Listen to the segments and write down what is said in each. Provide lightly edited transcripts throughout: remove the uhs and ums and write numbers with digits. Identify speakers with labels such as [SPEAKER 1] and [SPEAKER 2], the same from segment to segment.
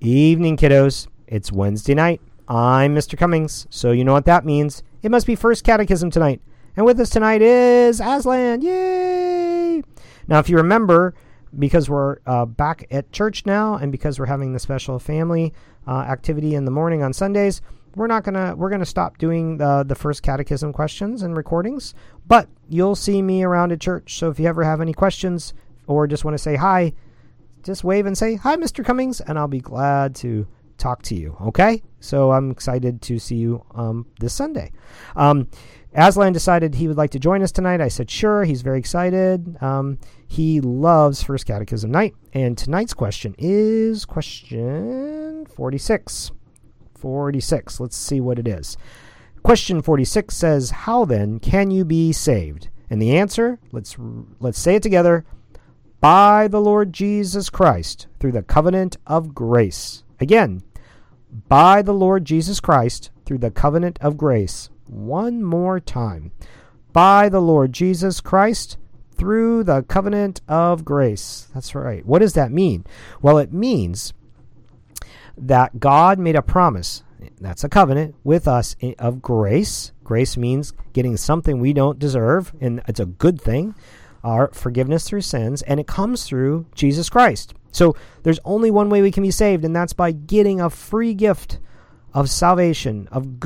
[SPEAKER 1] Evening, kiddos. It's Wednesday night. I'm Mr. Cummings, so you know what that means. It must be First Catechism tonight. And with us tonight is Aslan. Yay! Now, if you remember, because we're back at church now, and because we're having the special family activity in the morning on Sundays, we're gonna stop doing the First Catechism questions and recordings. But you'll see me around at church. So if you ever have any questions or just want to say hi, just wave and say, "Hi, Mr. Cummings," and I'll be glad to talk to you, okay? So I'm excited to see you this Sunday. Aslan decided he would like to join us tonight. I said, sure. He's very excited. He loves First Catechism night. And tonight's question is question 46. 46. Let's see what it is. Question 46 says, how then can you be saved? And the answer, let's say it together, by the Lord Jesus Christ, through the covenant of grace. Again, by the Lord Jesus Christ, through the covenant of grace. One more time. By the Lord Jesus Christ, through the covenant of grace. That's right. What does that mean? Well, it means that God made a promise, that's a covenant, with us of grace. Grace means getting something we don't deserve, and it's a good thing. Our forgiveness through sins, and it comes through Jesus Christ. So there's only one way we can be saved, and that's by getting a free gift of salvation,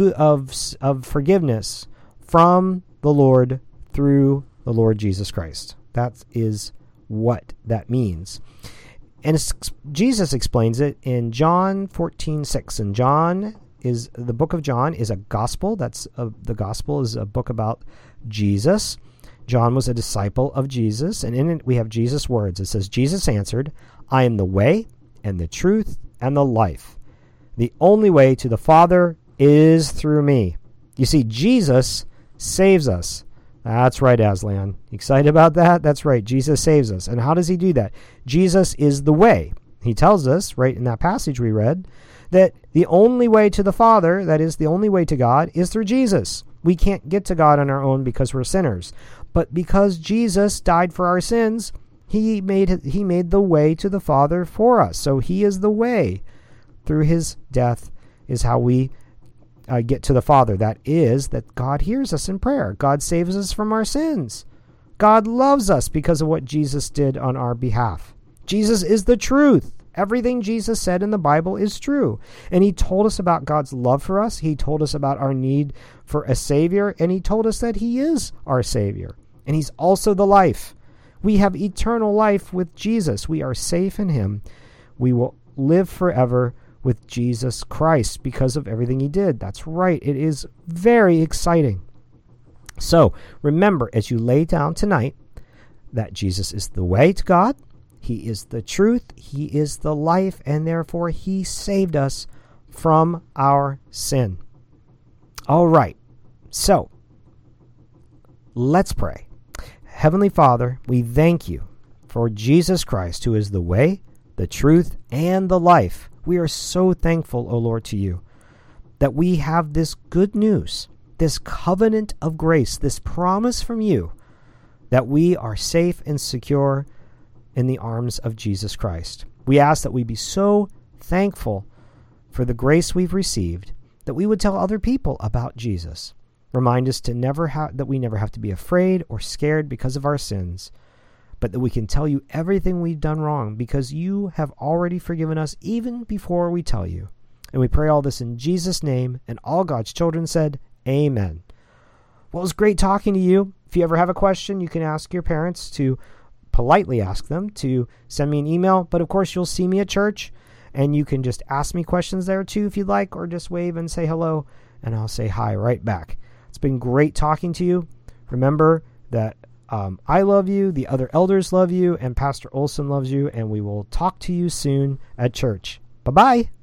[SPEAKER 1] of forgiveness from the Lord through the Lord Jesus Christ. That is what that means. And Jesus explains it in John 14:6. And the book of John is a gospel. The gospel is a book about Jesus. John was a disciple of Jesus, and in it we have Jesus' words. It says, Jesus answered, I am the way and the truth and the life. The only way to the Father is through me. You see, Jesus saves us. That's right, Aslan. Excited about that? That's right. Jesus saves us. And how does he do that? Jesus is the way. He tells us, right in that passage we read, that the only way to the Father, that is the only way to God, is through Jesus. We can't get to God on our own because we're sinners. But because Jesus died for our sins, he made the way to the Father for us. So he is the way. Through his death is how we get to the Father. That is, that God hears us in prayer. God saves us from our sins. God loves us because of what Jesus did on our behalf. Jesus is the truth. Everything Jesus said in the Bible is true. And he told us about God's love for us. He told us about our need for a Savior. And he told us that he is our Savior. And he's also the life. We have eternal life with Jesus. We are safe in him. We will live forever with Jesus Christ because of everything he did. That's right. It is very exciting. So remember, as you lay down tonight, that Jesus is the way to God. He is the truth. He is the life. And therefore, he saved us from our sin. All right. So let's pray. Heavenly Father, we thank you for Jesus Christ, who is the way, the truth, and the life. We are so thankful, O Lord, to you that we have this good news, this covenant of grace, this promise from you that we are safe and secure in the arms of Jesus Christ. We ask that we be so thankful for the grace we've received that we would tell other people about Jesus. Remind us to that we never have to be afraid or scared because of our sins, but that we can tell you everything we've done wrong because you have already forgiven us even before we tell you. And we pray all this in Jesus' name, and all God's children said, Amen. Well, it was great talking to you. If you ever have a question, you can ask your parents to politely ask them to send me an email. But of course, you'll see me at church, and you can just ask me questions there too if you'd like, or just wave and say hello, and I'll say hi right back. It's been great talking to you. Remember that I love you, the other elders love you, and Pastor Olson loves you, and we will talk to you soon at church. Bye-bye.